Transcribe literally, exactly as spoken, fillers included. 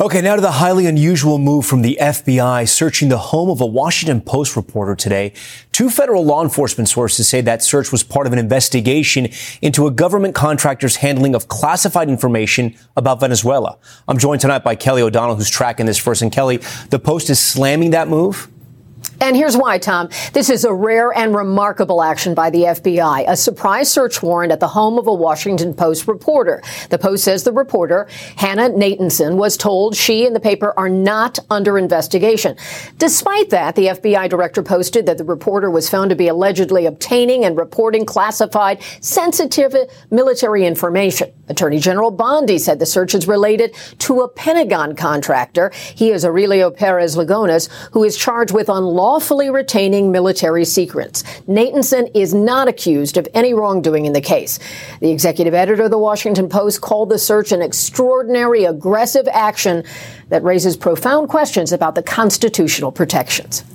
Okay, now to the highly unusual move from the F B I searching the home of a Washington Post reporter today. Two federal law enforcement sources say that search was part of an investigation into a government contractor's handling of classified information about Venezuela. I'm joined tonight by Kelly O'Donnell, who's tracking this first. And Kelly, the Post is slamming that move. And here's why, Tom. This is a rare and remarkable action by the F B I, a surprise search warrant at the home of a Washington Post reporter. The Post says the reporter, Hannah Natanson, was told she and the paper are not under investigation. Despite that, the F B I director posted that the reporter was found to be allegedly obtaining and reporting classified, sensitive military information. Attorney General Bondi said the search is related to a Pentagon contractor. He is Aurelio Perez Lagones, who is charged with unlawfully retaining military secrets. Natanson is not accused of any wrongdoing in the case. The executive editor of the Washington Post called the search an extraordinary, aggressive action that raises profound questions about the constitutional protections.